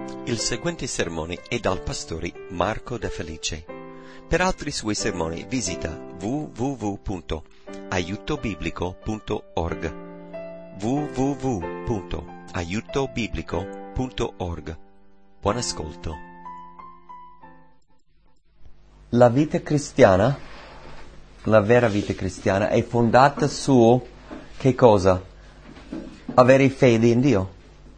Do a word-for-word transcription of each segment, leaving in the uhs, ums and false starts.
Il seguente sermone è dal pastore Marco De Felice. Per altri suoi sermoni visita w w w punto aiuto biblico punto org w w w punto aiuto biblico punto org. Buon ascolto. La vita cristiana, la vera vita cristiana, è fondata su che cosa? Avere fede in Dio.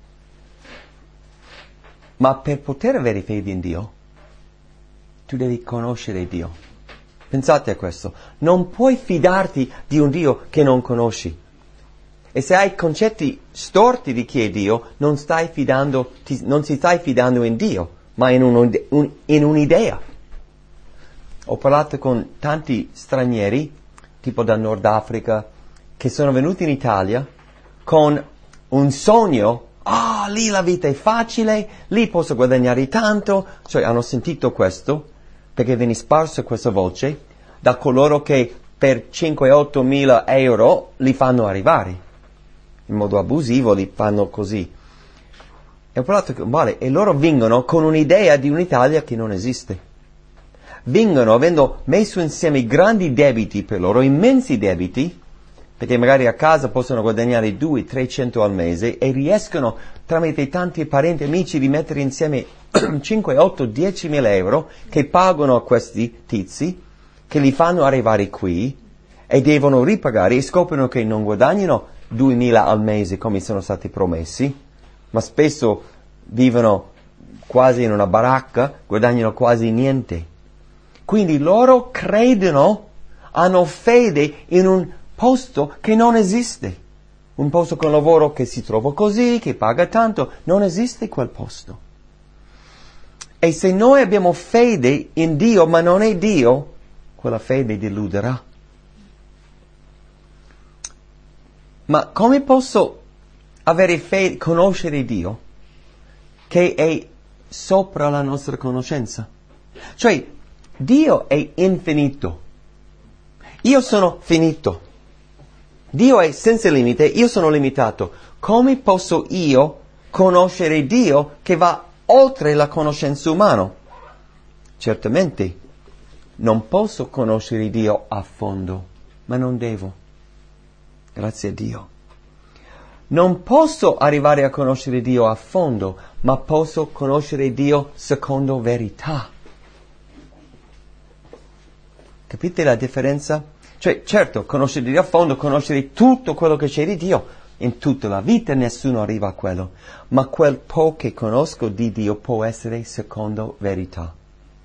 Ma per poter avere fede in Dio, tu devi conoscere Dio. Pensate a questo. Non puoi fidarti di un Dio che non conosci. E se hai concetti storti di chi è Dio, non stai fidando, ti, non si stai fidando in Dio, ma in, un, un, in un'idea. Ho parlato con tanti stranieri, tipo dal Nord Africa, che sono venuti in Italia con un sogno. Ah, oh, lì la vita è facile, lì posso guadagnare tanto. Cioè hanno sentito questo, perché viene sparsa questa voce da coloro che per cinque otto mila euro li fanno arrivare. In modo abusivo li fanno così. E ho parlato con vale, e loro vengono con un'idea di un'Italia che non esiste. Vengono avendo messo insieme grandi debiti per loro, immensi debiti, perché magari a casa possono guadagnare duecento trecento al mese e riescono tramite tanti parenti e amici di mettere insieme cinque, otto, dieci mila euro che pagano a questi tizi, che li fanno arrivare qui e devono ripagare e scoprono che non guadagnano duemila al mese come sono stati promessi, ma spesso vivono quasi in una baracca, guadagnano quasi niente. Quindi loro credono, hanno fede in un posto che non esiste. Un posto con lavoro che si trova così, che paga tanto, non esiste quel posto. E se noi abbiamo fede in Dio, ma non è Dio, quella fede deluderà. Ma come posso avere fede, conoscere Dio, che è sopra la nostra conoscenza? Cioè, Dio è infinito. Io sono finito. Dio è senza limite, io sono limitato. Come posso io conoscere Dio che va oltre la conoscenza umana? Certamente, non posso conoscere Dio a fondo, ma non devo. Grazie a Dio. Non posso arrivare a conoscere Dio a fondo, ma posso conoscere Dio secondo verità. Capite la differenza? Cioè, certo, conoscere Dio a fondo, conoscere tutto quello che c'è di Dio. In tutta la vita nessuno arriva a quello. Ma quel po' che conosco di Dio può essere secondo verità.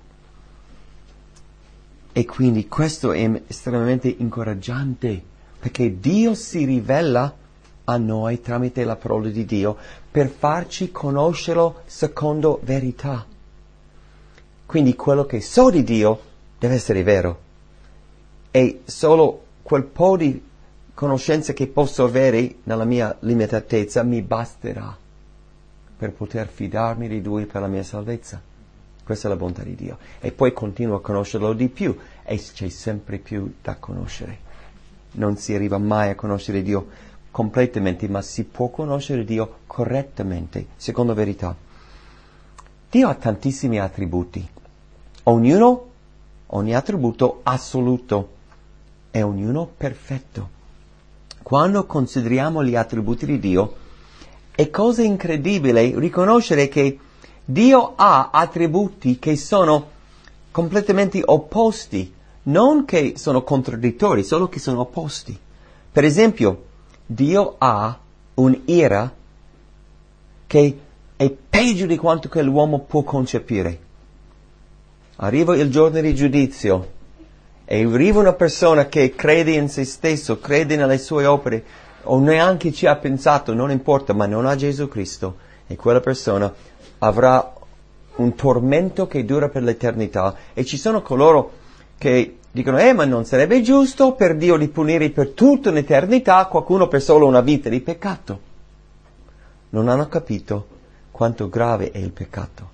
E quindi questo è estremamente incoraggiante, perché Dio si rivela a noi tramite la parola di Dio per farci conoscerlo secondo verità. Quindi quello che so di Dio deve essere vero. E solo quel po' di conoscenza che posso avere nella mia limitatezza mi basterà per poter fidarmi di Lui per la mia salvezza. Questa è la bontà di Dio. E poi continuo a conoscerlo di più e c'è sempre più da conoscere. Non si arriva mai a conoscere Dio completamente, ma si può conoscere Dio correttamente, secondo verità. Dio ha tantissimi attributi. Ognuno, ogni attributo assoluto. E ognuno perfetto. Quando consideriamo gli attributi di Dio, è cosa incredibile riconoscere che Dio ha attributi che sono completamente opposti, non che sono contraddittori, solo che sono opposti. Per esempio, Dio ha un'ira che è peggio di quanto che l'uomo può concepire. Arriva il giorno di giudizio. E arriva una persona che crede in se stesso, crede nelle sue opere, o neanche ci ha pensato, non importa, ma non ha Gesù Cristo. E quella persona avrà un tormento che dura per l'eternità. E ci sono coloro che dicono, eh, ma non sarebbe giusto per Dio di punire per tutta un'eternità qualcuno per solo una vita di peccato. Non hanno capito quanto grave è il peccato.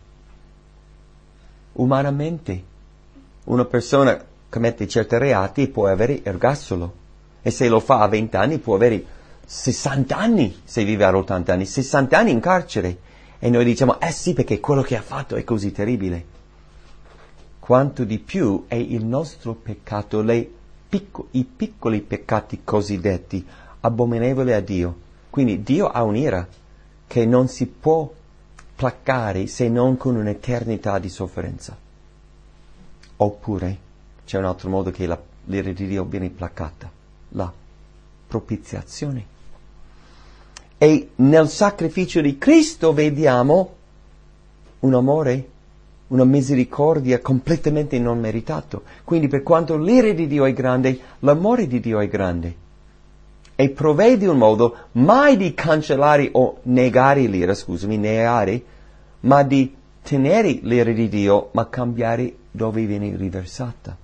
Umanamente, una persona commette certi reati può avere ergastolo, e se lo fa a venti anni può avere sessanta anni se vive a ottanta anni, sessanta anni in carcere. E noi diciamo, eh sì, perché quello che ha fatto è così terribile. Quanto di più è il nostro peccato, le picco- i piccoli peccati cosiddetti, abominevoli a Dio. Quindi Dio ha un'ira che non si può placare se non con un'eternità di sofferenza. Oppure c'è un altro modo che la, l'ira di Dio viene placata, la propiziazione. E nel sacrificio di Cristo vediamo un amore, una misericordia completamente non meritato. Quindi per quanto l'ira di Dio è grande, l'amore di Dio è grande. E provvede un modo mai di cancellare o negare l'ira, scusami, negare, ma di tenere l'ira di Dio, ma cambiare dove viene riversata.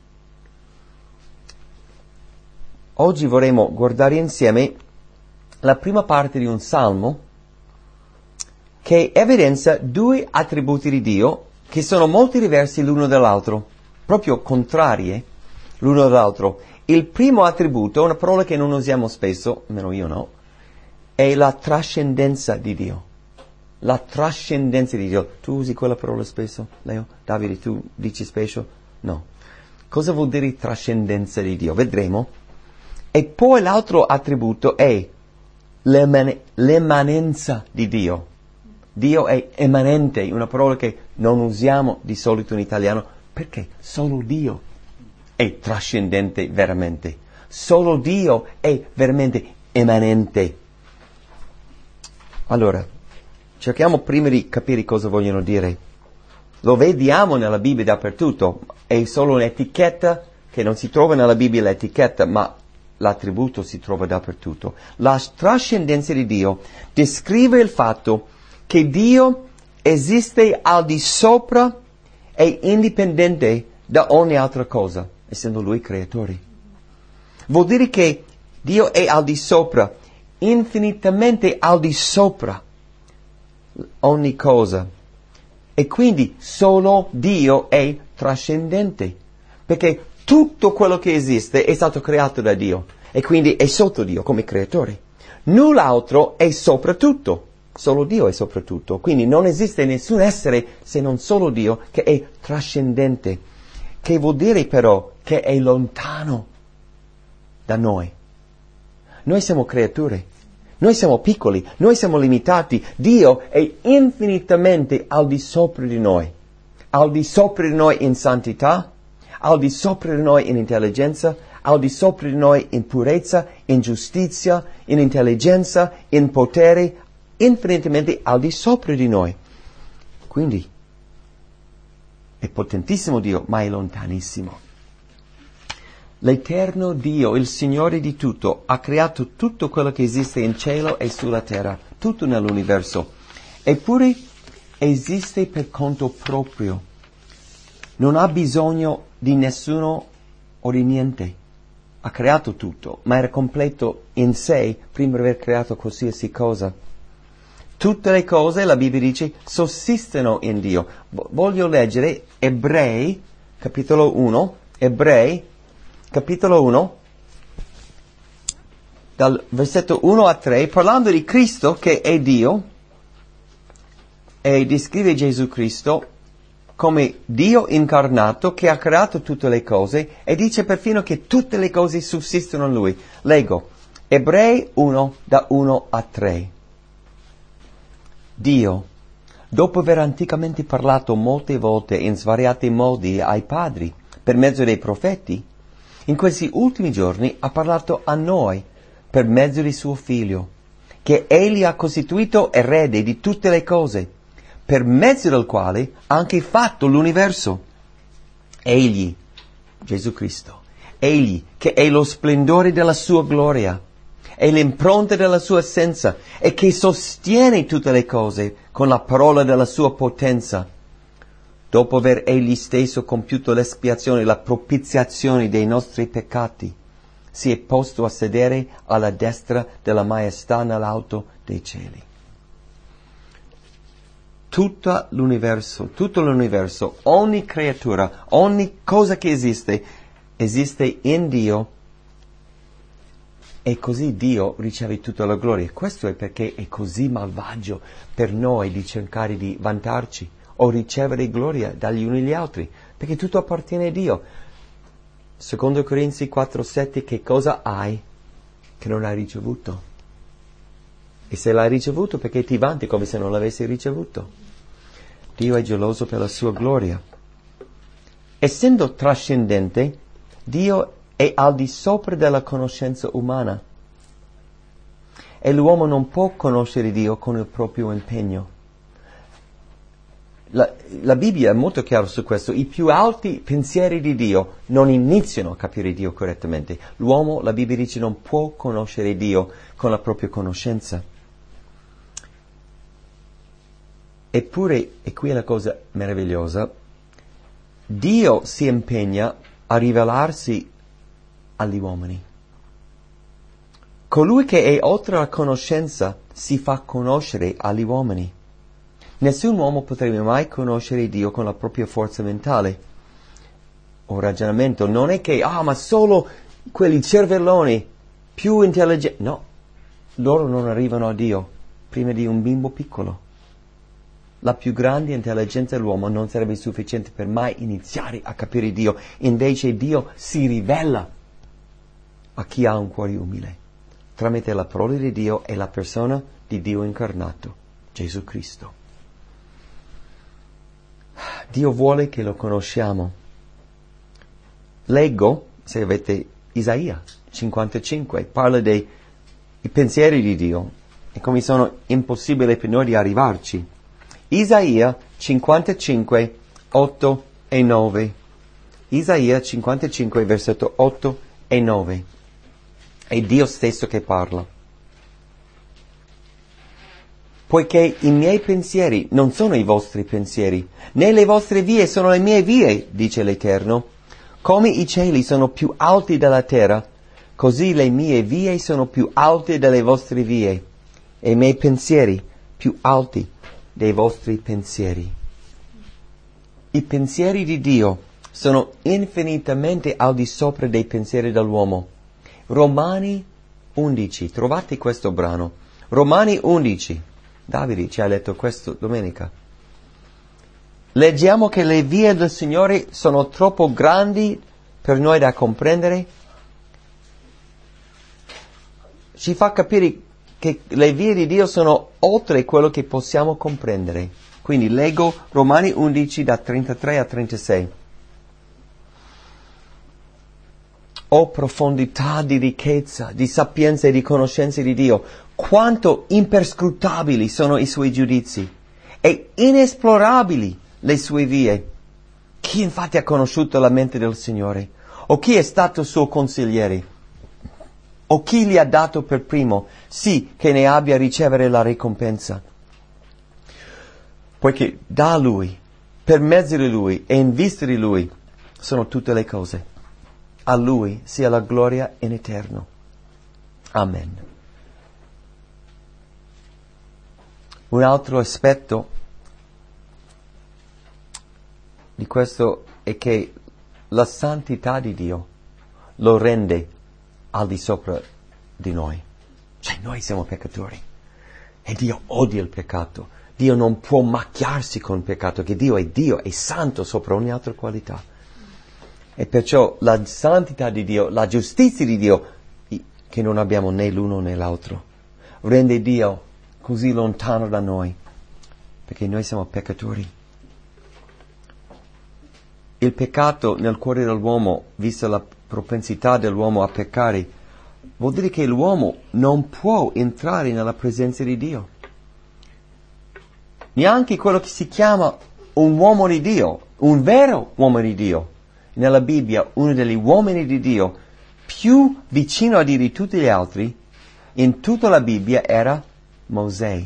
Oggi vorremmo guardare insieme la prima parte di un salmo che evidenzia due attributi di Dio che sono molto diversi l'uno dall'altro, proprio contrarie l'uno dall'altro. Il primo attributo, una parola che non usiamo spesso, almeno io no, è la trascendenza di Dio. La trascendenza di Dio. Tu usi quella parola spesso, Leo? Davide, tu dici spesso? No. Cosa vuol dire trascendenza di Dio? Vedremo. E poi l'altro attributo è l'eman- l'emanenza di Dio. Dio è emanente, una parola che non usiamo di solito in italiano, perché solo Dio è trascendente veramente. Solo Dio è veramente emanente. Allora, cerchiamo prima di capire cosa vogliono dire. Lo vediamo nella Bibbia dappertutto, è solo un'etichetta che non si trova nella Bibbia l'etichetta, ma l'attributo si trova dappertutto. La trascendenza di Dio descrive il fatto che Dio esiste al di sopra e indipendente da ogni altra cosa, essendo Lui creatore. Vuol dire che Dio è al di sopra, infinitamente al di sopra ogni cosa. E quindi solo Dio è trascendente, perché tutto quello che esiste è stato creato da Dio e quindi è sotto Dio come creatore. Null'altro è sopra tutto, solo Dio è sopra tutto. Quindi non esiste nessun essere se non solo Dio che è trascendente, che vuol dire però che è lontano da noi. Noi siamo creature, noi siamo piccoli, noi siamo limitati. Dio è infinitamente al di sopra di noi, al di sopra di noi in santità, al di sopra di noi in intelligenza, al di sopra di noi in purezza, in giustizia, in intelligenza, in potere, infinitamente al di sopra di noi. Quindi è potentissimo Dio, ma è lontanissimo. L'eterno Dio, il Signore di tutto, ha creato tutto quello che esiste in cielo e sulla terra, tutto nell'universo. Eppure esiste per conto proprio. Non ha bisogno di nessuno o di niente. Ha creato tutto, ma era completo in sé prima di aver creato qualsiasi cosa. Tutte le cose, la Bibbia dice, sussistono in Dio. Voglio leggere Ebrei, capitolo uno, Ebrei, capitolo uno, dal versetto uno a tre, parlando di Cristo che è Dio, e descrive Gesù Cristo come Dio incarnato che ha creato tutte le cose e dice perfino che tutte le cose sussistono in Lui. Leggo, Ebrei uno, da uno a tre. Dio, dopo aver anticamente parlato molte volte in svariati modi ai padri, per mezzo dei profeti, in questi ultimi giorni ha parlato a noi per mezzo di suo Figlio, che Egli ha costituito erede di tutte le cose, per mezzo del quale ha anche fatto l'universo. Egli, Gesù Cristo, Egli che è lo splendore della sua gloria, è l'impronta della sua essenza e che sostiene tutte le cose con la parola della sua potenza. Dopo aver egli stesso compiuto l'espiazione, la propiziazione dei nostri peccati, si è posto a sedere alla destra della maestà nell'alto dei cieli. Tutto l'universo, tutto l'universo, ogni creatura, ogni cosa che esiste, esiste in Dio E così Dio riceve tutta la gloria. Questo è perché è così malvagio per noi di cercare di vantarci o ricevere gloria dagli uni agli altri, perché tutto appartiene a Dio. Secondo Corinzi quattro sette, che cosa hai che non hai ricevuto? E se l'hai ricevuto, perché ti vanti come se non l'avessi ricevuto? Dio è geloso per la sua gloria. Essendo trascendente, Dio è al di sopra della conoscenza umana. E l'uomo non può conoscere Dio con il proprio impegno. La, la Bibbia è molto chiara su questo. I più alti pensieri di Dio non iniziano a capire Dio correttamente. L'uomo, la Bibbia dice, non può conoscere Dio con la propria conoscenza. Eppure, e qui è la cosa meravigliosa, Dio si impegna a rivelarsi agli uomini. Colui che è oltre la conoscenza si fa conoscere agli uomini. Nessun uomo potrebbe mai conoscere Dio con la propria forza mentale o ragionamento. Non è che, ah, ma solo quelli cervelloni più intelligenti. No, loro non arrivano a Dio prima di un bimbo piccolo. La più grande intelligenza dell'uomo non sarebbe sufficiente per mai iniziare a capire Dio. Invece Dio si rivela a chi ha un cuore umile, tramite la parola di Dio e la persona di Dio incarnato, Gesù Cristo. Dio vuole che lo conosciamo. Leggo, se avete, Isaia cinquantacinque, parla dei i pensieri di Dio e come sono impossibili per noi di arrivarci. Isaia cinquantacinque, otto e nove. Isaia cinquantacinque, versetto otto e nove. È Dio stesso che parla. Poiché i miei pensieri non sono i vostri pensieri, né le vostre vie sono le mie vie, dice l'Eterno. Come i cieli sono più alti della terra, così le mie vie sono più alte delle vostre vie, e i miei pensieri più alti dei vostri pensieri. I pensieri di Dio sono infinitamente al di sopra dei pensieri dell'uomo. Romani undici, trovate questo brano. Romani undici. Davide ci ha letto questo domenica. Leggiamo che le vie del Signore sono troppo grandi per noi da comprendere. Ci fa capire che le vie di Dio sono oltre quello che possiamo comprendere. Quindi leggo Romani undici da trentatré a trentasei. O profondità di ricchezza, di sapienza e di conoscenza di Dio, quanto imperscrutabili sono i suoi giudizi e inesplorabili le sue vie. Chi infatti ha conosciuto la mente del Signore? O chi è stato suo consigliere? O chi gli ha dato per primo, sì che ne abbia a ricevere la ricompensa? Poiché da Lui, per mezzo di Lui e in vista di Lui sono tutte le cose. A Lui sia la gloria in eterno. Amen. Un altro aspetto di questo è che la santità di Dio lo rende al di sopra di noi. Cioè noi siamo peccatori e Dio odia il peccato. Dio non può macchiarsi con il peccato, che Dio è Dio, è santo sopra ogni altra qualità. E perciò la santità di Dio, la giustizia di Dio, che non abbiamo né l'uno né l'altro, rende Dio così lontano da noi, perché noi siamo peccatori. Il peccato nel cuore dell'uomo, vista la propensità dell'uomo a peccare, vuol dire che l'uomo non può entrare nella presenza di Dio. Neanche quello che si chiama un uomo di Dio, un vero uomo di Dio. Nella Bibbia, uno degli uomini di Dio più vicino a Dio di tutti gli altri, in tutta la Bibbia, era Mosè.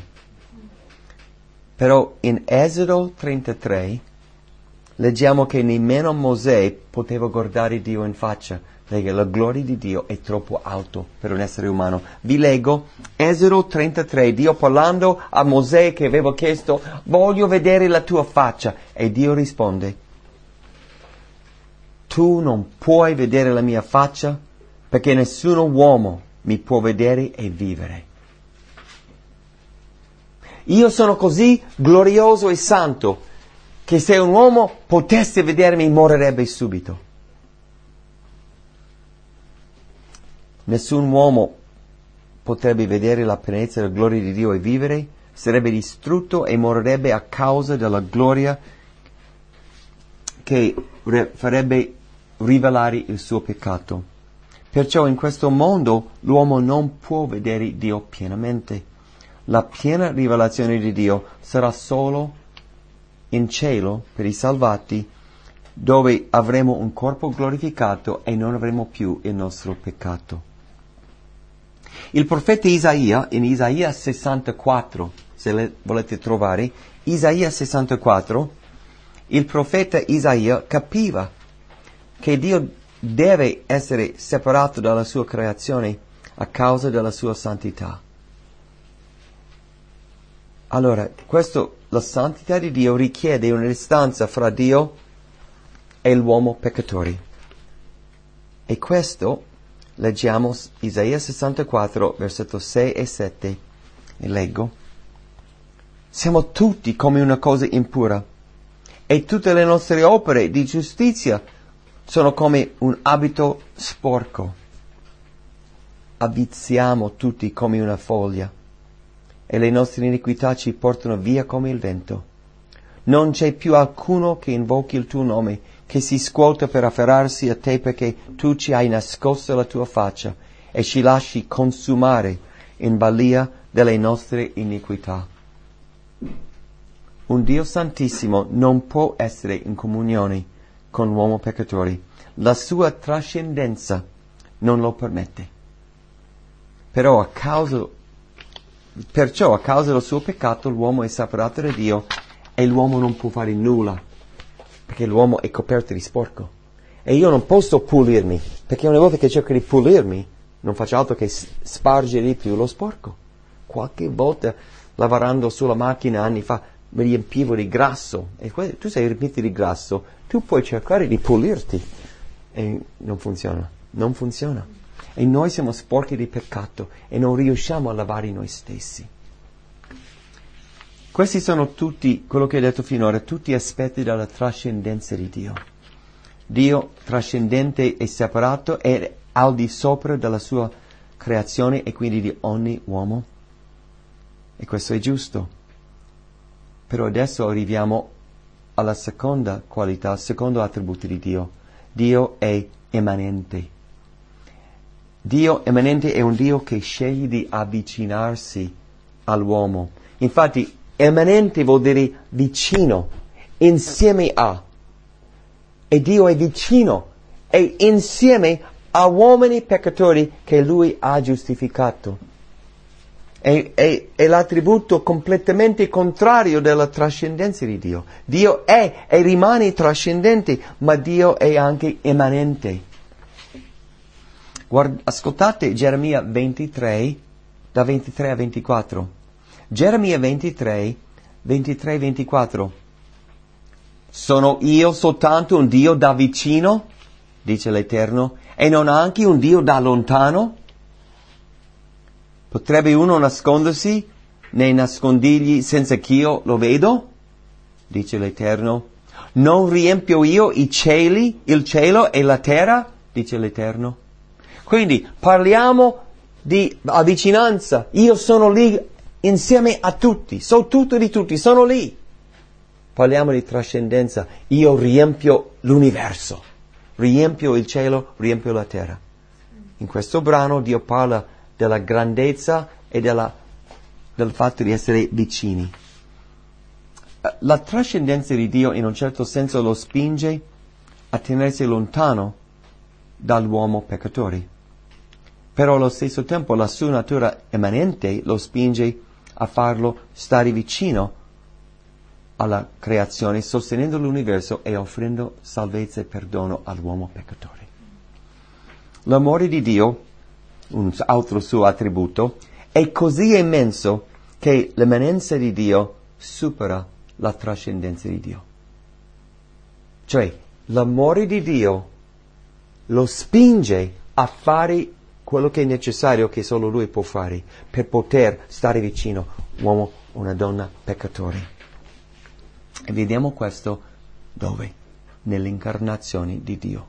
Però in Esodo trentatré leggiamo che nemmeno Mosè poteva guardare Dio in faccia, perché la gloria di Dio è troppo alto per un essere umano. Vi leggo Esodo trentatré, Dio parlando a Mosè che aveva chiesto, voglio vedere la tua faccia, e Dio risponde, tu non puoi vedere la mia faccia perché nessuno uomo mi può vedere e vivere. Io sono così glorioso e santo che se un uomo potesse vedermi morirebbe subito. Nessun uomo potrebbe vedere la pienezza della gloria di Dio e vivere, sarebbe distrutto e morirebbe a causa della gloria che re- farebbe rivelare il suo peccato. Perciò in questo mondo l'uomo non può vedere Dio pienamente. La piena rivelazione di Dio sarà solo in cielo per i salvati, dove avremo un corpo glorificato e non avremo più il nostro peccato. Il profeta Isaia, in Isaia sessantaquattro, se le volete trovare, Isaia sessantaquattro, il profeta Isaia capiva che Dio deve essere separato dalla sua creazione a causa della sua santità. Allora, questo, la santità di Dio richiede una distanza fra Dio e l'uomo peccatore. E questo leggiamo Isaia sessantaquattro, versetto sei e sette, e leggo. Siamo tutti come una cosa impura, e tutte le nostre opere di giustizia sono come un abito sporco. Avviziamo tutti come una foglia, e le nostre iniquità ci portano via come il vento. Non c'è più alcuno che invochi il tuo nome, che si scuota per afferrarsi a te, perché tu ci hai nascosto la tua faccia e ci lasci consumare in balia delle nostre iniquità. Un Dio santissimo non può essere in comunione con l'uomo peccatore. La sua trascendenza non lo permette. Però a causa, perciò a causa del suo peccato l'uomo è separato da Dio e l'uomo non può fare nulla, perché l'uomo è coperto di sporco. E io non posso pulirmi, perché una volta che cerco di pulirmi non faccio altro che spargere di più lo sporco. Qualche volta lavorando sulla macchina anni fa mi riempivo di grasso, e tu sei riempito di grasso, tu puoi cercare di pulirti e non funziona, non funziona. E noi siamo sporchi di peccato e non riusciamo a lavare noi stessi. Questi sono tutti, quello che ho detto finora, tutti aspetti della trascendenza di Dio. Dio trascendente e separato è al di sopra della sua creazione e quindi di ogni uomo. E questo è giusto. Però adesso arriviamo alla seconda qualità, al secondo attributo di Dio. Dio è immanente. Dio immanente è un Dio che sceglie di avvicinarsi all'uomo. Infatti, immanente vuol dire vicino, insieme a. E Dio è vicino, e insieme a uomini peccatori che Lui ha giustificato. È, è, è l'attributo completamente contrario della trascendenza di Dio. Dio è e rimane trascendente, ma Dio è anche immanente. Guarda, ascoltate Geremia ventitré, da ventitré a ventiquattro. Geremia ventitré, ventitré ventiquattro. Sono io soltanto un Dio da vicino, dice l'Eterno, e non anche un Dio da lontano? Potrebbe uno nascondersi nei nascondigli senza che io lo vedo? Dice l'Eterno. Non riempio io i cieli, il cielo e la terra? Dice l'Eterno. Quindi parliamo di avvicinanza. Io sono lì insieme a tutti, so tutto di tutti, sono lì. Parliamo di trascendenza. Io riempio l'universo, riempio il cielo, riempio la terra. In questo brano Dio parla della grandezza e della, del fatto di essere vicini. La trascendenza di Dio in un certo senso lo spinge a tenersi lontano dall'uomo peccatore. Però allo stesso tempo la sua natura immanente lo spinge a farlo stare vicino alla creazione, sostenendo l'universo e offrendo salvezza e perdono all'uomo peccatore. L'amore di Dio, un altro suo attributo, è così immenso che l'immanenza di Dio supera la trascendenza di Dio. Cioè, l'amore di Dio lo spinge a fare quello che è necessario che solo Lui può fare per poter stare vicino uomo o una donna peccatori. E vediamo questo dove? Nell'incarnazione di Dio.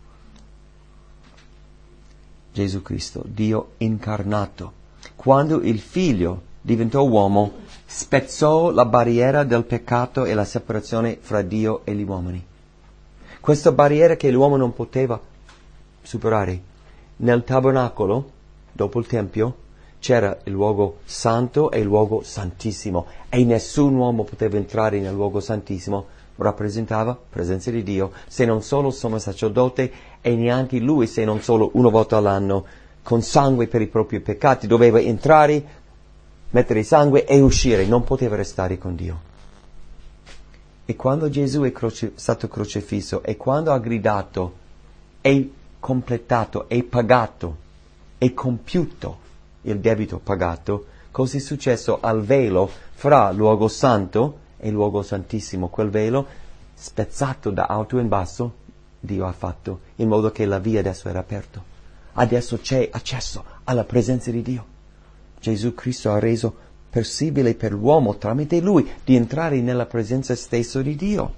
Gesù Cristo, Dio incarnato. Quando il Figlio diventò uomo, spezzò la barriera del peccato e la separazione fra Dio e gli uomini. Questa barriera che l'uomo non poteva superare. Nel tabernacolo, dopo il Tempio, c'era il luogo santo e il luogo santissimo, e nessun uomo poteva entrare nel luogo santissimo. Rappresentava presenza di Dio, se non solo il sommo sacerdote, e neanche lui, se non solo una volta all'anno, con sangue per i propri peccati, doveva entrare, mettere sangue e uscire, non poteva restare con Dio. E quando Gesù è croce, stato crocifisso, e quando ha gridato, è completato, è pagato, è compiuto il debito pagato, cosa è successo al velo fra luogo santo e luogo santissimo? Quel velo spezzato da alto in basso, Dio ha fatto, in modo che la via adesso era aperta. Adesso c'è accesso alla presenza di Dio. Gesù Cristo ha reso possibile per l'uomo, tramite Lui, di entrare nella presenza stessa di Dio.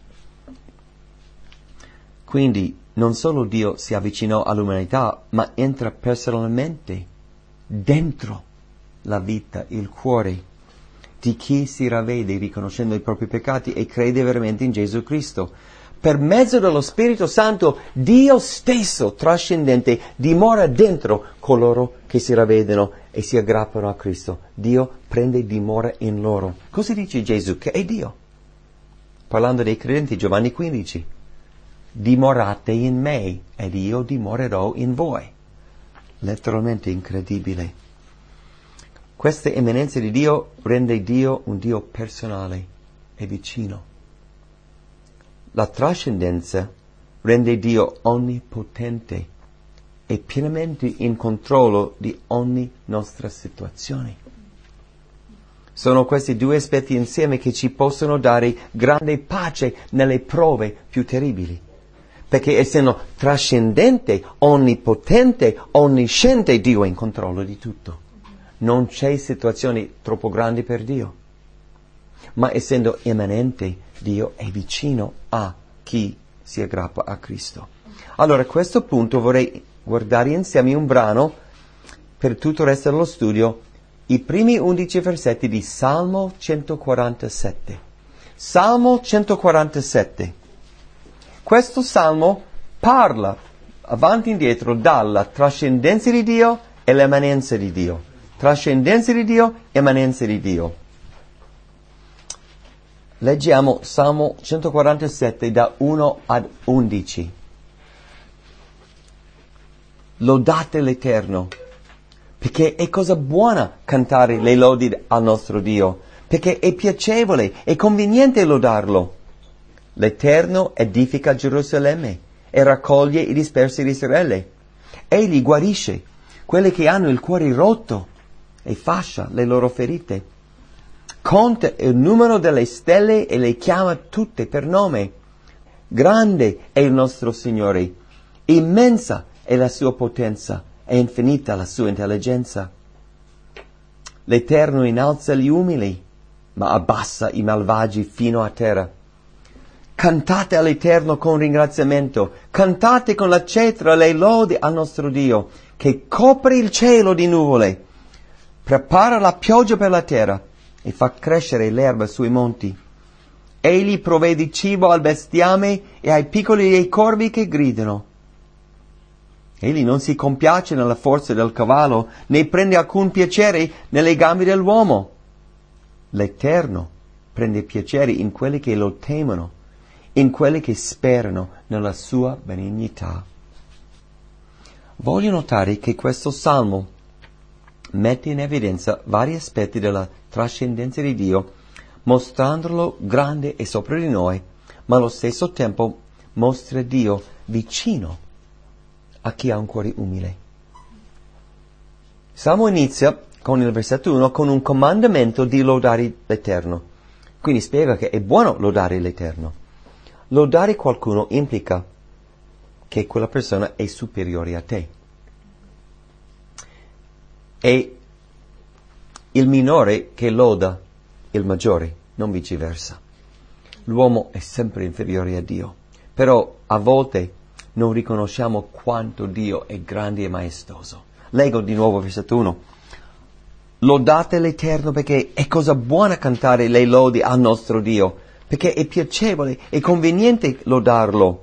Quindi, non solo Dio si avvicinò all'umanità, ma entra personalmente dentro la vita, il cuore di chi si ravvede riconoscendo i propri peccati e crede veramente in Gesù Cristo. Per mezzo dello Spirito Santo, Dio stesso, trascendente, dimora dentro coloro che si ravvedono e si aggrappano a Cristo. Dio prende dimora in loro. Cosa dice Gesù? Che è Dio. Parlando dei credenti, Giovanni quindici. Dimorate in me ed io dimorerò in voi. Letteralmente incredibile. Questa eminenza di Dio rende Dio un Dio personale e vicino. La trascendenza rende Dio onnipotente e pienamente in controllo di ogni nostra situazione. Sono questi due aspetti insieme che ci possono dare grande pace nelle prove più terribili. Perché essendo trascendente, onnipotente, onnisciente, Dio è in controllo di tutto. Non c'è situazioni troppo grandi per Dio. Ma essendo immanente, Dio è vicino a chi si aggrappa a Cristo. Allora, a questo punto vorrei guardare insieme un brano per tutto il resto dello studio, i primi undici versetti di Salmo centoquarantasette. Salmo centoquarantasette. Questo salmo parla avanti e indietro dalla trascendenza di Dio e l'immanenza di Dio. Trascendenza di Dio, immanenza di Dio. Leggiamo Salmo centoquarantasette da uno ad undici. Lodate l'Eterno, perché è cosa buona cantare le lodi al nostro Dio, perché è piacevole e conveniente lodarlo. L'Eterno edifica Gerusalemme e raccoglie i dispersi di Israele. Egli guarisce quelli che hanno il cuore rotto e fascia le loro ferite. Conta il numero delle stelle e le chiama tutte per nome. Grande è il nostro Signore, immensa è la sua potenza e infinita la sua intelligenza. L'Eterno innalza gli umili, ma abbassa i malvagi fino a terra. Cantate all'Eterno con ringraziamento, cantate con la cetra le lodi al nostro Dio, che copre il cielo di nuvole, prepara la pioggia per la terra e fa crescere l'erba sui monti. Egli provvede cibo al bestiame e ai piccoli dei corvi che gridano. Egli non si compiace nella forza del cavallo, né prende alcun piacere nelle gambe dell'uomo. L'Eterno prende piacere in quelli che lo temono, in quelli che sperano nella sua benignità. Voglio notare che questo salmo mette in evidenza vari aspetti della trascendenza di Dio, mostrandolo grande e sopra di noi, ma allo stesso tempo mostra Dio vicino a chi ha un cuore umile. Il salmo inizia con il versetto uno con un comandamento di lodare l'Eterno. Quindi spiega che è buono lodare l'Eterno. Lodare qualcuno implica che quella persona è superiore a te. è il minore che loda il maggiore, non viceversa. L'uomo è sempre inferiore a Dio, però a volte non riconosciamo quanto Dio è grande e maestoso. Leggo di nuovo versetto uno. Lodate l'Eterno perché è cosa buona cantare le lodi al nostro Dio, perché è piacevole e conveniente lodarlo.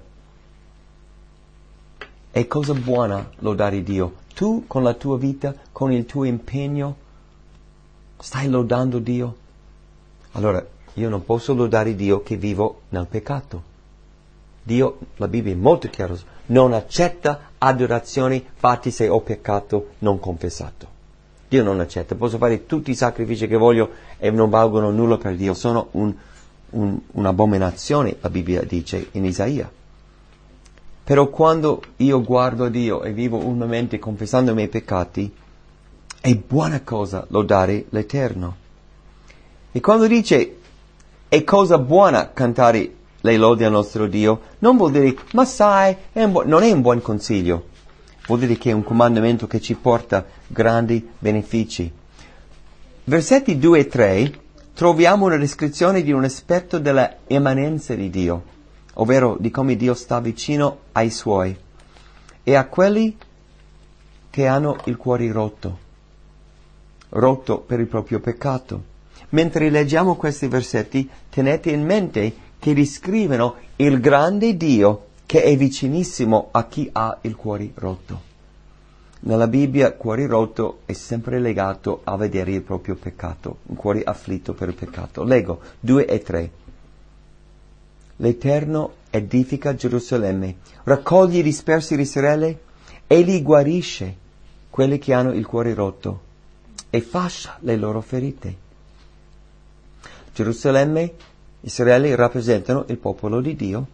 È cosa buona lodare Dio. Tu con la tua vita, con il tuo impegno, stai lodando Dio? Allora, io non posso lodare Dio che vivo nel peccato. Dio, la Bibbia è molto chiara, non accetta adorazioni fatte se ho peccato non confessato. Dio non accetta. Posso fare tutti i sacrifici che voglio e non valgono nulla per Dio. Sono un, un, un'abominazione, la Bibbia dice in Isaia. Però quando io guardo a Dio e vivo umilmente confessando i miei peccati, è buona cosa lodare l'Eterno. E quando dice è cosa buona cantare le lodi al nostro Dio, non vuol dire, ma sai, è un bu- non è un buon consiglio. Vuol dire che è un comandamento che ci porta grandi benefici. Versetti due e tre troviamo una descrizione di un aspetto della immanenza di Dio, ovvero di come Dio sta vicino ai suoi e a quelli che hanno il cuore rotto, rotto per il proprio peccato. Mentre leggiamo questi versetti, tenete in mente che descrivono il grande Dio che è vicinissimo a chi ha il cuore rotto. Nella Bibbia, cuore rotto è sempre legato a vedere il proprio peccato, un cuore afflitto per il peccato. Leggo due e tre. L'Eterno edifica Gerusalemme, raccoglie i dispersi di Israele e li guarisce, quelli che hanno il cuore rotto, e fascia le loro ferite. Gerusalemme, Israele rappresentano il popolo di Dio.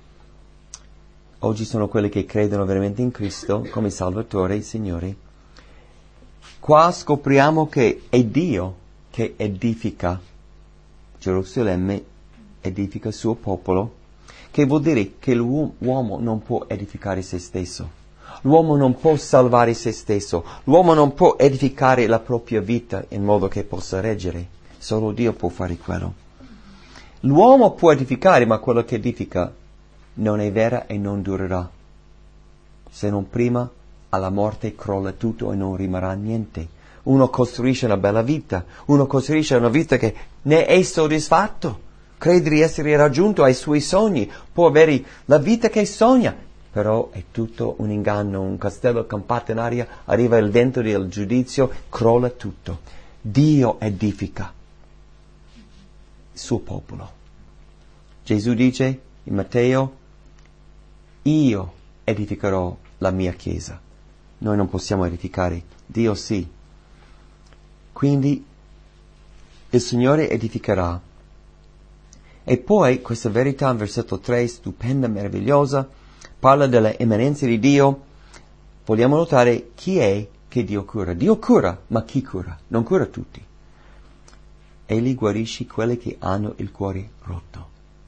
Oggi sono quelli che credono veramente in Cristo come Salvatore e Signore. Qua scopriamo che è Dio che edifica Gerusalemme, edifica il suo popolo, che vuol dire che l'uomo non può edificare se stesso. L'uomo non può salvare se stesso. L'uomo non può edificare la propria vita in modo che possa reggere. Solo Dio può fare quello. L'uomo può edificare, ma quello che edifica non è vera e non durerà. Se non prima, alla morte crolla tutto e non rimarrà niente. Uno costruisce una bella vita, uno costruisce una vita che ne è soddisfatto, crede di essere raggiunto ai suoi sogni, può avere la vita che sogna, però è tutto un inganno, un castello campato in aria, arriva il dentro del giudizio, crolla tutto. Dio edifica il suo popolo. Gesù dice in Matteo, io edificherò la mia chiesa. Noi non possiamo edificare, Dio sì. Quindi il Signore edificherà. E poi questa verità in versetto tre, stupenda, meravigliosa, parla della immanenza di Dio. Vogliamo notare chi è che Dio cura. Dio cura, ma chi cura? Non cura tutti. Egli guarisce quelli che hanno il cuore rotto.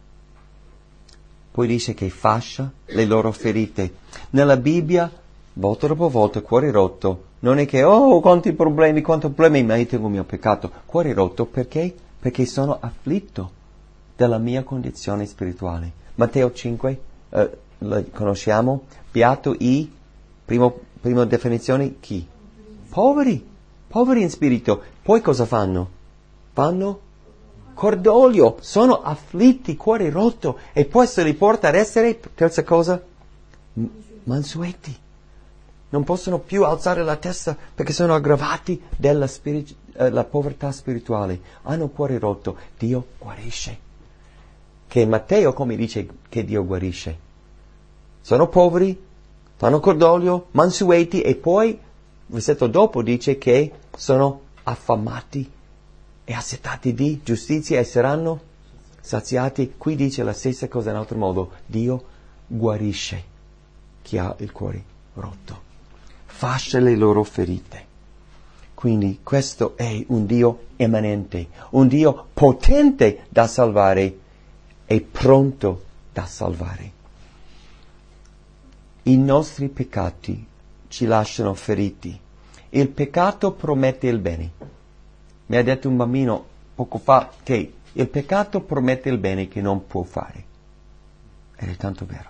Poi dice che fascia le loro ferite. Nella Bibbia, volta dopo volta, cuore rotto, non è che, oh, quanti problemi, quanti problemi, ma io tengo il mio peccato. Cuore rotto perché? Perché sono afflitto della mia condizione spirituale. Matteo cinque, eh, lo conosciamo, beato i, primo, prima definizione, chi? Poveri, poveri in spirito. Poi cosa fanno? Fanno cordoglio, sono afflitti, cuore rotto, e questo li porta ad essere, terza cosa, mansueti. Non possono più alzare la testa perché sono aggravati dalla spiritu- eh, la povertà spirituale. Hanno cuore rotto, Dio guarisce. Che Matteo come dice che Dio guarisce? Sono poveri, fanno cordoglio, mansueti, e poi, il versetto dopo dice che sono affamati e assetati di giustizia e saranno saziati. Qui dice la stessa cosa in altro modo. Dio guarisce chi ha il cuore rotto, fascia le loro ferite. Quindi questo è un Dio immanente, un Dio potente da salvare e pronto da salvare. I nostri peccati ci lasciano feriti Il peccato promette il bene. Mi ha detto un bambino poco fa che il peccato promette il bene che non può fare. Ed è tanto vero.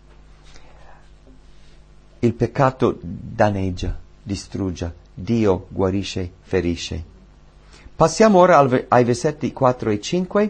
Il peccato danneggia, distrugge, Dio guarisce, ferisce. Passiamo ora al, ai versetti quattro e cinque.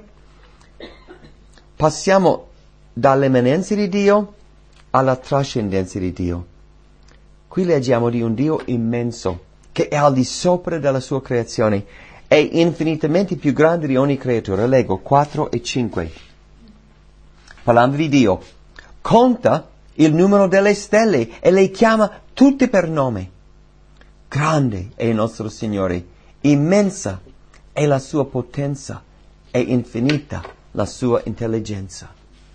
Passiamo dall'immanenza di Dio alla trascendenza di Dio. Qui leggiamo di un Dio immenso, che è al di sopra della sua creazione, è infinitamente più grande di ogni creatura. Leggo quattro e cinque. Parlando di Dio, conta il numero delle stelle e le chiama tutte per nome. Grande è il nostro Signore, immensa è la sua potenza e infinita la sua intelligenza.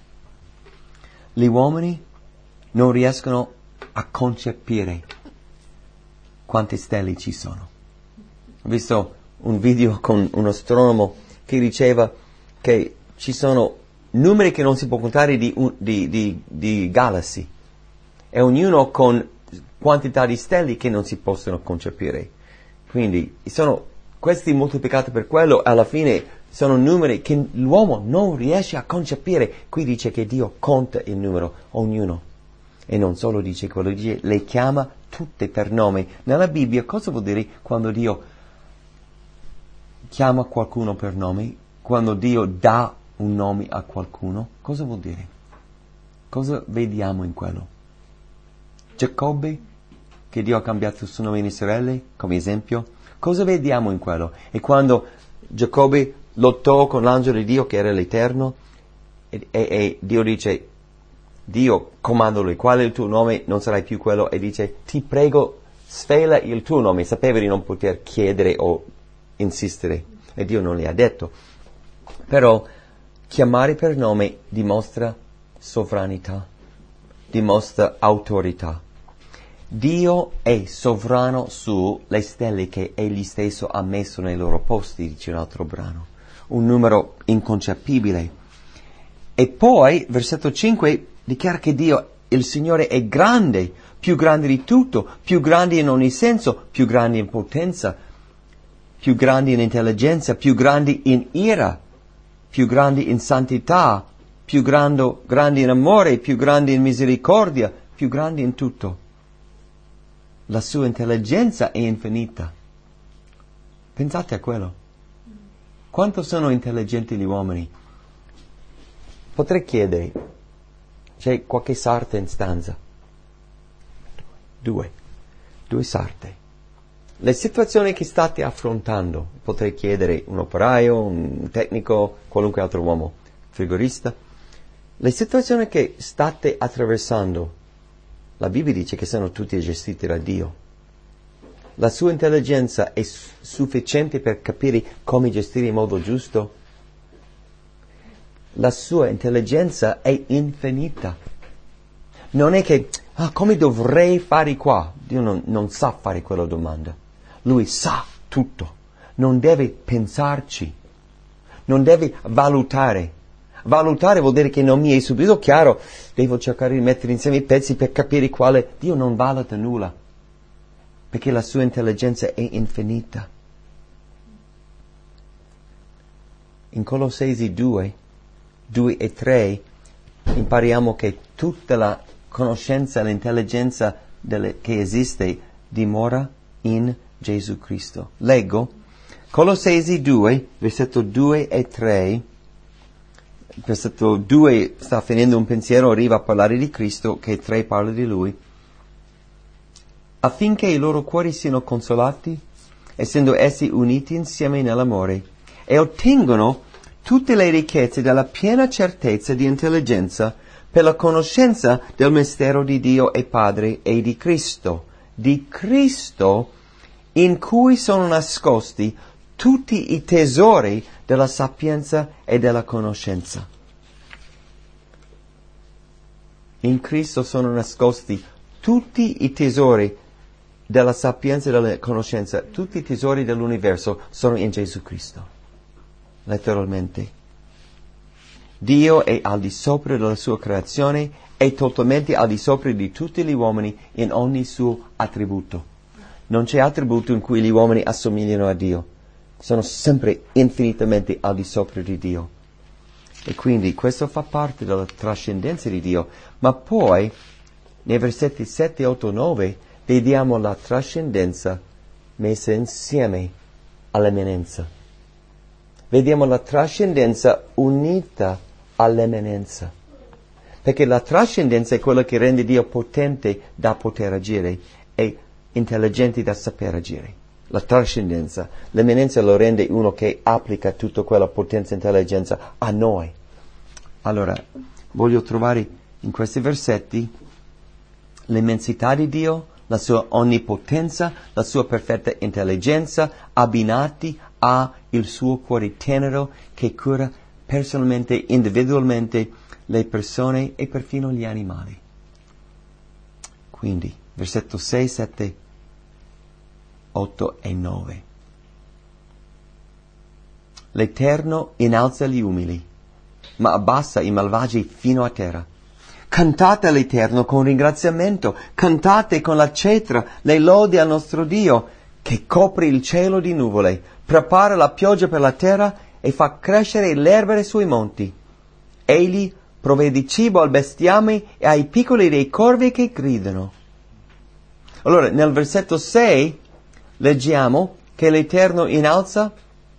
Gli uomini non riescono a concepire quante stelle ci sono. Ho visto un video con un astronomo che diceva che ci sono numeri che non si può contare di, di, di, di galassie e ognuno con quantità di stelle che non si possono concepire. Quindi sono questi moltiplicati per quello, alla fine sono numeri che l'uomo non riesce a concepire. Qui dice che Dio conta il numero, ognuno. E non solo dice quello, dice le chiama tutte per nome. Nella Bibbia cosa vuol dire quando Dio chiama qualcuno per nome? Quando Dio dà un nome a qualcuno? Cosa vuol dire? Cosa vediamo in quello? Giacobbe, che Dio ha cambiato il suo nome in Israele, come esempio. Cosa vediamo in quello? E quando Giacobbe lottò con l'angelo di Dio, che era l'Eterno, e, e, e Dio dice, Dio comanda lui, qual è il tuo nome? Non sarai più quello. E dice, ti prego, svela il tuo nome. Sapeva di non poter chiedere o insistere. E Dio non le ha detto. Però chiamare per nome dimostra sovranità, dimostra autorità. Dio è sovrano sulle stelle che Egli stesso ha messo nei loro posti, dice un altro brano. Un numero inconcepibile. E poi, versetto cinque, dichiara che Dio, il Signore, è grande, più grande di tutto, più grande in ogni senso, più grande in potenza, più grande in intelligenza, più grande in ira, più grande in santità, più grande, grande in amore, più grande in misericordia, più grande in tutto. La sua intelligenza è infinita. Pensate a quello. Quanto sono intelligenti gli uomini? Potrei chiedere, c'è qualche sarta in stanza? Due. Due sarte. Le situazioni che state affrontando, potrei chiedere un operaio, un tecnico, qualunque altro uomo, frigorista. Le situazioni che state attraversando, la Bibbia dice che sono tutte gestite da Dio. La sua intelligenza è su- sufficiente per capire come gestire in modo giusto. La sua intelligenza è infinita. Non è che, ah, come dovrei fare qua? Dio non, non sa fare quella domanda. Lui sa tutto. Non deve pensarci. Non deve valutare. Valutare vuol dire che non mi è subito chiaro, devo cercare di mettere insieme i pezzi per capire quale. Dio non valuta nulla, perché la sua intelligenza è infinita. In Colossesi due, due e tre impariamo che tutta la conoscenza e l'intelligenza delle, che esiste dimora in Gesù Cristo. Leggo Colossesi due, versetto due e tre. Versetto due sta finendo un pensiero, arriva a parlare di Cristo, che tre parla di Lui. Affinché i loro cuori siano consolati, essendo essi uniti insieme nell'amore, e ottengono tutte le ricchezze della piena certezza di intelligenza per la conoscenza del mistero di Dio e Padre e di Cristo, di Cristo in cui sono nascosti tutti i tesori della sapienza e della conoscenza. In Cristo sono nascosti tutti i tesori della sapienza e della conoscenza, tutti i tesori dell'universo sono in Gesù Cristo. Letteralmente. Dio è al di sopra della sua creazione, è totalmente al di sopra di tutti gli uomini in ogni suo attributo. Non c'è attributo in cui gli uomini assomigliano a Dio. Sono sempre infinitamente al di sopra di Dio. E quindi questo fa parte della trascendenza di Dio. Ma poi, nei versetti sette, otto, nove, vediamo la trascendenza messa insieme all'eminenza. Vediamo la trascendenza unita all'eminenza. Perché la trascendenza è quello che rende Dio potente da poter agire e intelligente da saper agire. La trascendenza. L'eminenza lo rende uno che applica tutta quella potenza e intelligenza a noi. Allora, voglio trovare in questi versetti l'immensità di Dio, la sua onnipotenza, la sua perfetta intelligenza, abbinati a il suo cuore tenero che cura personalmente, individualmente le persone e perfino gli animali. Quindi, versetto sei, sette, otto e nove. L'Eterno innalza gli umili, ma abbassa i malvagi fino a terra. Cantate all'Eterno con ringraziamento, cantate con la cetra le lodi al nostro Dio, che copre il cielo di nuvole, prepara la pioggia per la terra e fa crescere l'erba sui monti. Egli provvede cibo al bestiame e ai piccoli dei corvi che gridano. Allora, nel versetto sei leggiamo che l'Eterno innalza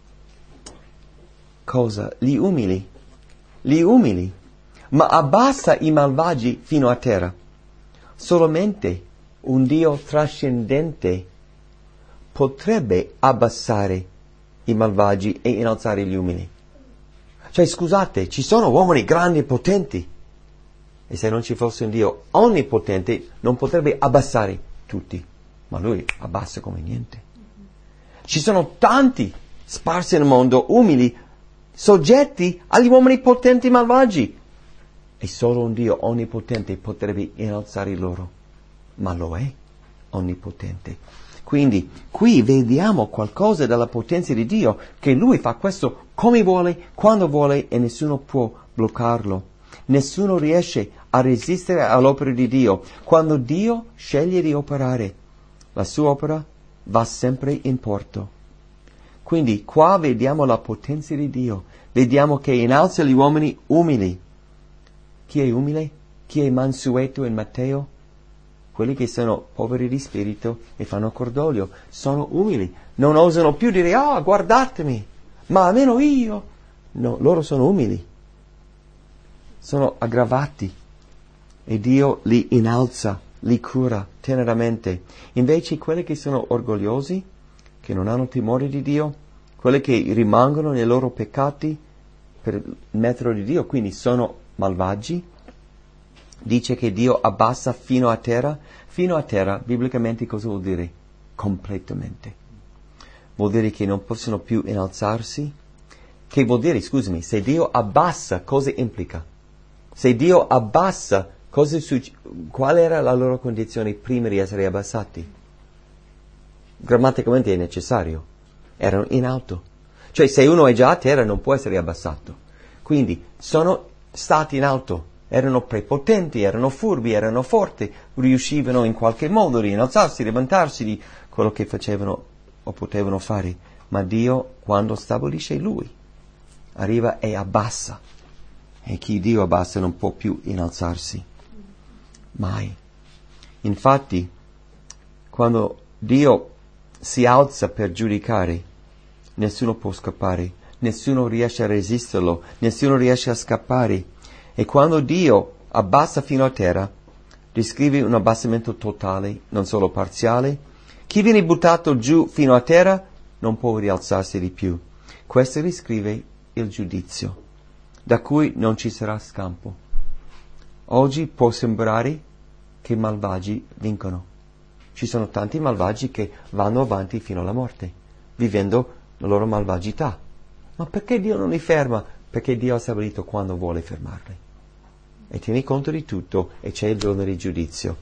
cosa? Gli umili. Gli umili. Ma abbassa i malvagi fino a terra. Solamente un Dio trascendente potrebbe abbassare i malvagi e innalzare gli umili. Cioè, scusate, ci sono uomini grandi e potenti. E se non ci fosse un Dio onnipotente, non potrebbe abbassare tutti. Ma lui abbassa come niente. Ci sono tanti sparsi nel mondo, umili, soggetti agli uomini potenti e malvagi. E solo un Dio onnipotente potrebbe innalzare loro. Ma lo è onnipotente. Quindi qui vediamo qualcosa della potenza di Dio, che Lui fa questo come vuole, quando vuole e nessuno può bloccarlo. Nessuno riesce a resistere all'opera di Dio. Quando Dio sceglie di operare, la sua opera va sempre in porto. Quindi qua vediamo la potenza di Dio. Vediamo che innalza gli uomini umili. Chi è umile? Chi è mansueto in Matteo? Quelli che sono poveri di spirito e fanno cordoglio, sono umili. Non osano più dire, ah, oh, guardatemi, ma almeno io. No, loro sono umili. Sono aggravati. E Dio li innalza, li cura teneramente. Invece quelli che sono orgogliosi, che non hanno timore di Dio, quelli che rimangono nei loro peccati per il metodo di Dio, quindi sono malvagi, dice che Dio abbassa fino a terra. Fino a terra, biblicamente cosa vuol dire? Completamente. Vuol dire che non possono più innalzarsi. Che vuol dire, scusami, se Dio abbassa, cosa implica? Se Dio abbassa, cosa succede? Qual era la loro condizione prima di essere abbassati? Grammaticamente è necessario. Erano in alto. Cioè, se uno è già a terra non può essere abbassato. Quindi, sono stati in alto. Erano prepotenti, erano furbi, erano forti, riuscivano in qualche modo a rinnalzarsi, rivantarsi di quello che facevano o potevano fare. Ma Dio, quando stabilisce Lui, arriva e abbassa. E chi Dio abbassa non può più innalzarsi. Mai. Infatti, quando Dio si alza per giudicare, nessuno può scappare, nessuno riesce a resisterlo, nessuno riesce a scappare. E quando Dio abbassa fino a terra, descrive un abbassamento totale, non solo parziale. Chi viene buttato giù fino a terra non può rialzarsi di più. Questo descrive il giudizio, da cui non ci sarà scampo. Oggi può sembrare che i malvagi vincono. Ci sono tanti malvagi che vanno avanti fino alla morte, vivendo la loro malvagità. Ma perché Dio non li ferma? Perché Dio ha stabilito quando vuole fermarli. E tieni conto di tutto e c'è il giorno di giudizio.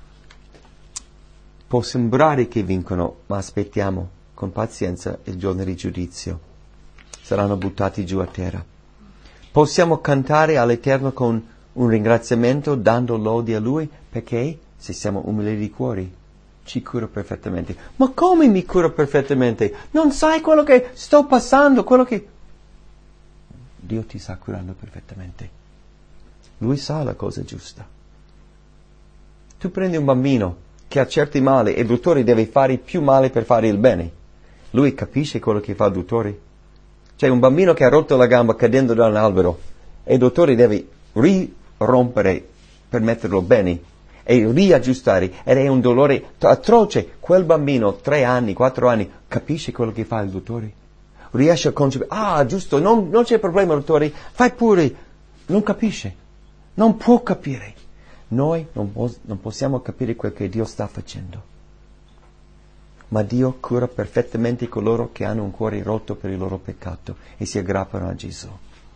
Può sembrare che vincono, ma aspettiamo con pazienza il giorno di giudizio. Saranno buttati giù a terra. Possiamo cantare all'Eterno con un ringraziamento, dando lodi a Lui, perché se siamo umili di cuore, ci cura perfettamente. Ma come mi cura perfettamente? Non sai quello che sto passando, quello che... Dio ti sta curando perfettamente. Lui sa la cosa giusta. Tu prendi un bambino che ha certi mali e il dottore deve fare più male per fare il bene. Lui capisce quello che fa il dottore. C'è un bambino che ha rotto la gamba cadendo da un albero e il dottore deve rirompere per metterlo bene e riaggiustare, ed è un dolore atroce. Quel bambino, tre anni, quattro anni, capisce quello che fa il dottore. Riesce a concepire, ah, giusto, non, non c'è problema, dottore, fai pure. Non capisce, non può capire. Noi non, pos- non possiamo capire quel che Dio sta facendo. Ma Dio cura perfettamente coloro che hanno un cuore rotto per il loro peccato e si aggrappano a Gesù.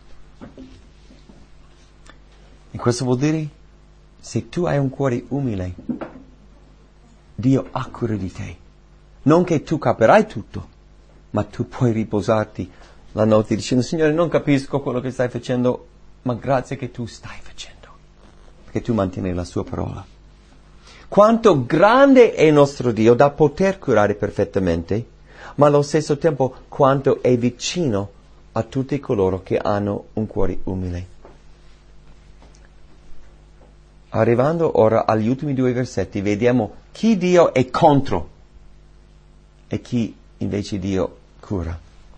E questo vuol dire, se tu hai un cuore umile, Dio ha cura di te. Non che tu capirai tutto, ma tu puoi riposarti la notte dicendo, Signore, non capisco quello che stai facendo, ma grazie che tu stai facendo, perché tu mantieni la sua parola. Quanto grande è il nostro Dio da poter curare perfettamente, ma allo stesso tempo quanto è vicino a tutti coloro che hanno un cuore umile. Arrivando ora agli ultimi due versetti, vediamo chi Dio è contro e chi invece Dio cura.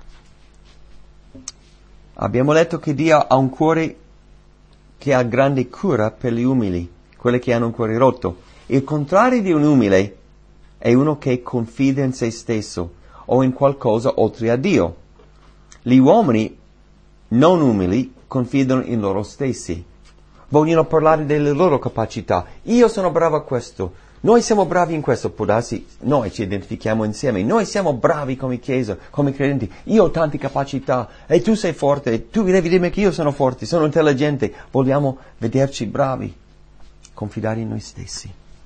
Abbiamo letto che Dio ha un cuore che ha grande cura per gli umili, quelli che hanno un cuore rotto. Il contrario di un umile è uno che confida in se stesso o in qualcosa oltre a Dio. Gli uomini non umili confidano in loro stessi. Vogliono parlare delle loro capacità. Io sono bravo a questo. Noi siamo bravi in questo. Può darsi, noi ci identifichiamo insieme. Noi siamo bravi come Chiesa, come credenti. Io ho tante capacità e tu sei forte. E tu devi dirmi che io sono forte, sono intelligente. Vogliamo vederci bravi. Confidare in noi stessi.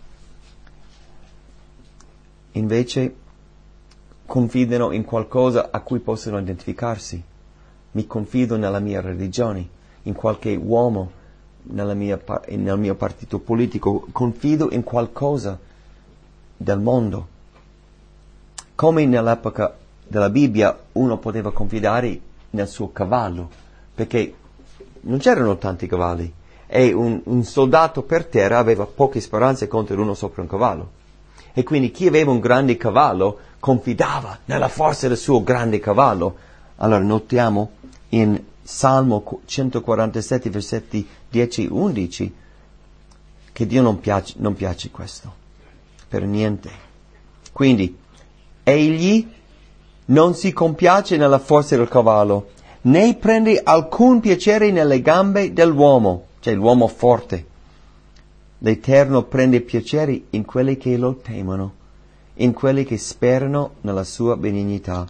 Invece confidano in qualcosa a cui possono identificarsi. Mi confido nella mia religione, in qualche uomo, nella mia, nel mio partito politico, confido in qualcosa del mondo. Come nell'epoca della Bibbia uno poteva confidare nel suo cavallo, perché non c'erano tanti cavalli e un, un soldato per terra aveva poche speranze contro uno sopra un cavallo. E quindi chi aveva un grande cavallo confidava nella forza del suo grande cavallo. Allora notiamo in Salmo centoquarantasette, versetti dieci e undici, che Dio non piace, non piace questo, per niente. Quindi, egli non si compiace nella forza del cavallo, né prende alcun piacere nelle gambe dell'uomo, cioè l'uomo forte. L'Eterno prende piacere in quelli che lo temono, in quelli che sperano nella sua benignità.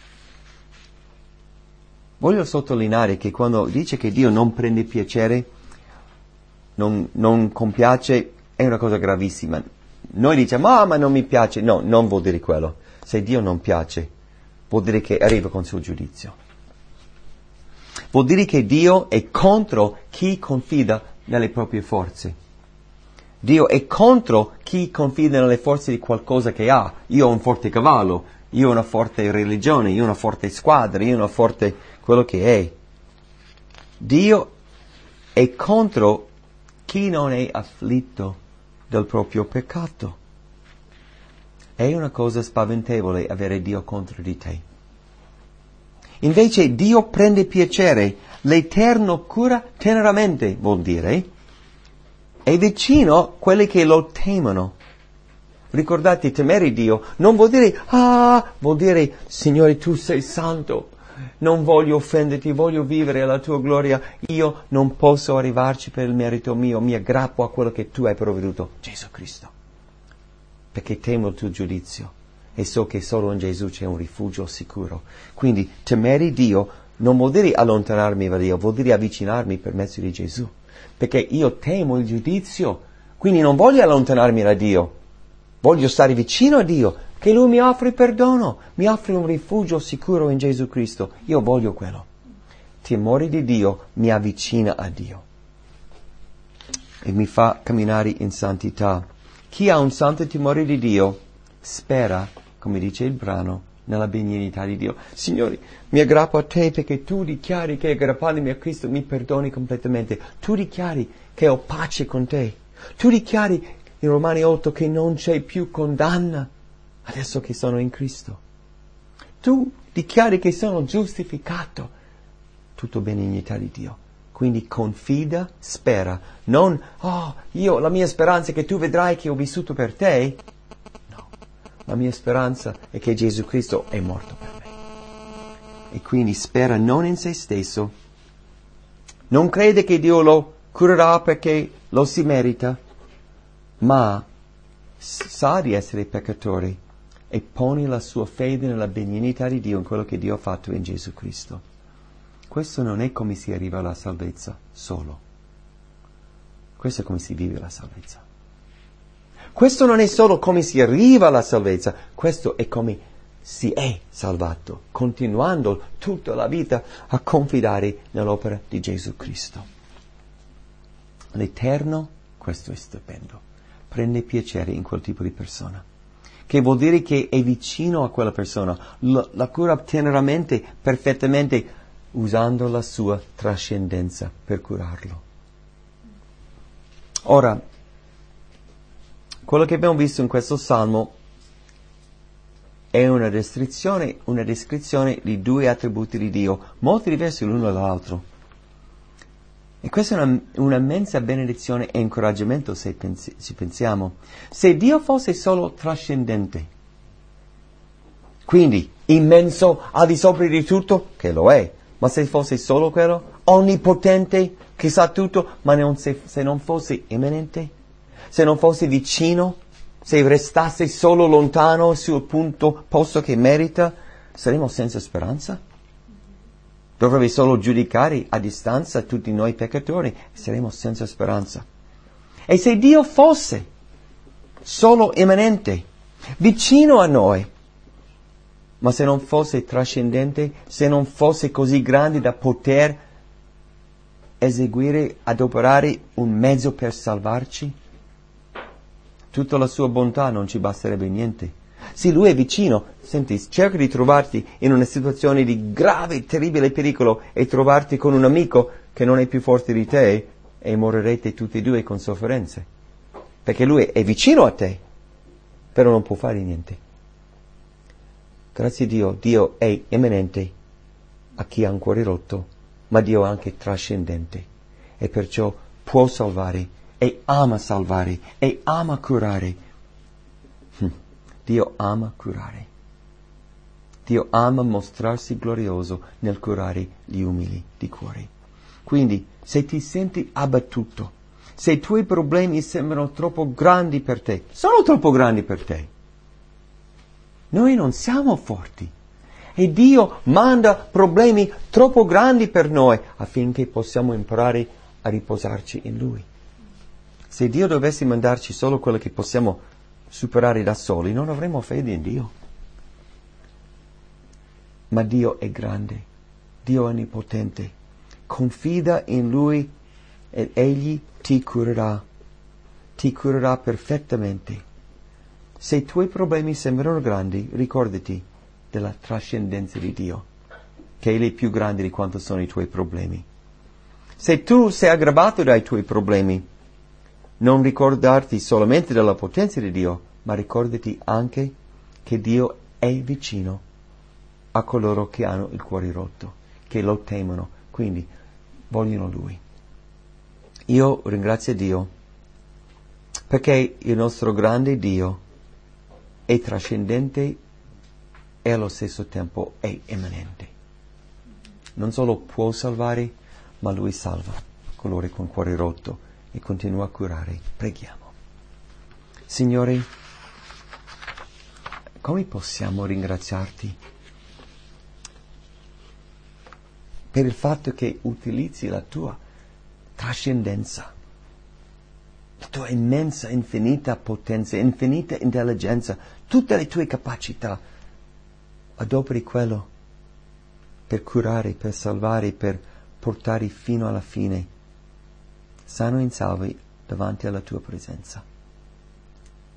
Voglio sottolineare che quando dice che Dio non prende piacere, non, non compiace, è una cosa gravissima. Noi diciamo, ah, ma non mi piace. No, non vuol dire quello. Se Dio non piace, vuol dire che arriva con il suo giudizio. Vuol dire che Dio è contro chi confida nelle proprie forze. Dio è contro chi confida nelle forze di qualcosa che ha. Io ho un forte cavallo, io ho una forte religione, io ho una forte squadra, io ho una forte quello che è. Dio è contro chi non è afflitto del proprio peccato. È una cosa spaventevole avere Dio contro di te. Invece Dio prende piacere, l'Eterno cura teneramente, vuol dire, è vicino a quelli che lo temono. Ricordate, temere Dio non vuol dire, ah, vuol dire, Signore, tu sei santo, non voglio offenderti, voglio vivere la tua gloria, io non posso arrivarci per il merito mio, mi aggrappo a quello che tu hai provveduto, Gesù Cristo, perché temo il tuo giudizio e so che solo in Gesù c'è un rifugio sicuro. Quindi temere Dio non vuol dire allontanarmi da Dio, vuol dire avvicinarmi per mezzo di Gesù, perché io temo il giudizio, quindi non voglio allontanarmi da Dio, voglio stare vicino a Dio, che Lui mi offre perdono, mi offre un rifugio sicuro in Gesù Cristo. Io voglio quello. Timore di Dio mi avvicina a Dio e mi fa camminare in santità. Chi ha un santo timore di Dio spera, come dice il brano, nella benignità di Dio. Signore, mi aggrappo a te perché tu dichiari che aggrappandomi a Cristo mi perdoni completamente. Tu dichiari che ho pace con te. Tu dichiari in Romani otto che non c'è più condanna adesso che sono in Cristo. Tu dichiari che sono giustificato. Tutto benignità di Dio. Quindi confida, spera. Non, oh, io, la mia speranza è che tu vedrai che ho vissuto per te. No, la mia speranza è che Gesù Cristo è morto per me. E quindi spera non in se stesso. Non crede che Dio lo curerà perché lo si merita, ma sa di essere peccatore e pone la sua fede nella benignità di Dio, in quello che Dio ha fatto in Gesù Cristo. Questo non è come si arriva alla salvezza solo. Questo è come si vive la salvezza. Questo non è solo come si arriva alla salvezza, questo è come si è salvato, continuando tutta la vita a confidare nell'opera di Gesù Cristo. L'Eterno, questo è stupendo, prende piacere in quel tipo di persona, che vuol dire che è vicino a quella persona, la, la cura teneramente, perfettamente, usando la sua trascendenza per curarlo. Ora, quello che abbiamo visto in questo Salmo è una descrizione, una descrizione di due attributi di Dio, molto diversi l'uno dall'altro. E questa è una, una immensa benedizione e incoraggiamento se pensi, se pensiamo. Se Dio fosse solo trascendente, quindi immenso, al di sopra di tutto, che lo è, ma se fosse solo quello, onnipotente, che sa tutto, ma non se, se non fosse immanente, se non fosse vicino, se restasse solo lontano sul punto, posto che merita, saremmo senza speranza? Dovrebbe solo giudicare a distanza tutti noi peccatori, saremmo senza speranza. E se Dio fosse solo immanente, vicino a noi, ma se non fosse trascendente, se non fosse così grande da poter eseguire, adoperare un mezzo per salvarci, tutta la sua bontà non ci basterebbe niente. Se Lui è vicino, senti, cerca di trovarti in una situazione di grave, terribile pericolo e trovarti con un amico che non è più forte di te e morirete tutti e due con sofferenze. Perché Lui è vicino a te, però non può fare niente. Grazie a Dio, Dio è immanente a chi ha un cuore rotto, ma Dio è anche trascendente e perciò può salvare e ama salvare e ama curare. Dio ama curare. Dio ama mostrarsi glorioso nel curare gli umili di cuore. Quindi, se ti senti abbattuto, se i tuoi problemi sembrano troppo grandi per te, sono troppo grandi per te. Noi non siamo forti e Dio manda problemi troppo grandi per noi affinché possiamo imparare a riposarci in Lui. Se Dio dovesse mandarci solo quello che possiamo superare da soli, non avremo fede in Dio. Ma Dio è grande, Dio è onnipotente. Confida in Lui ed Egli ti curerà, ti curerà perfettamente. Se i tuoi problemi sembrano grandi, ricordati della trascendenza di Dio, che Egli è più grande di quanto sono i tuoi problemi. Se tu sei aggravato dai tuoi problemi, non ricordarti solamente della potenza di Dio, ma ricordati anche che Dio è vicino a coloro che hanno il cuore rotto, che lo temono, quindi vogliono Lui. Io ringrazio Dio perché il nostro grande Dio è trascendente e allo stesso tempo è immanente. Non solo può salvare, ma Lui salva coloro con cuore rotto e continua a curare. Preghiamo. Signore, come possiamo ringraziarti per il fatto che utilizzi la tua trascendenza, la tua immensa, infinita potenza, infinita intelligenza, tutte le tue capacità, adoperi quello per curare, per salvare, per portare fino alla fine, sano e in salvo davanti alla tua presenza.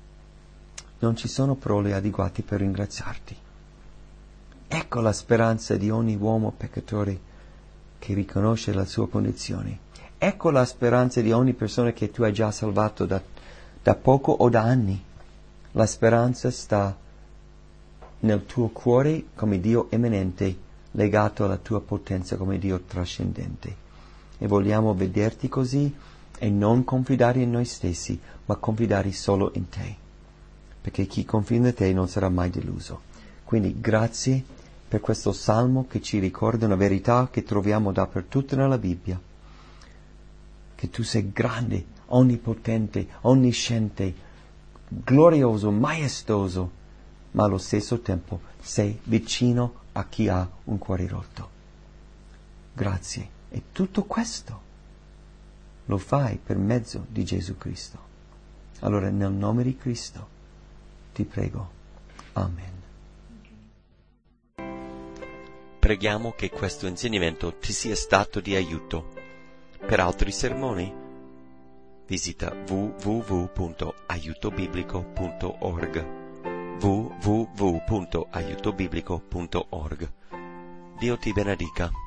non ci sono parole adeguate per ringraziarti. Ecco la speranza di ogni uomo peccatore che riconosce la sua condizione. Ecco la speranza di ogni persona che tu hai già salvato da, da poco o da anni. La speranza sta nel tuo cuore come Dio eminente, legato alla tua potenza come Dio trascendente. E vogliamo vederti così e non confidare in noi stessi, ma confidare solo in te, perché chi confida in te non sarà mai deluso. Quindi grazie per questo salmo che ci ricorda una verità che troviamo dappertutto nella Bibbia, che tu sei grande, onnipotente, onnisciente, glorioso, maestoso, ma allo stesso tempo sei vicino a chi ha un cuore rotto. Grazie. E tutto questo lo fai per mezzo di Gesù Cristo. Allora, nel nome di Cristo, ti prego. Amen. Preghiamo che questo insegnamento ti sia stato di aiuto. Per altri sermoni, visita w w w punto aiuto biblico punto org. w w w punto aiuto biblico punto org. Dio ti benedica.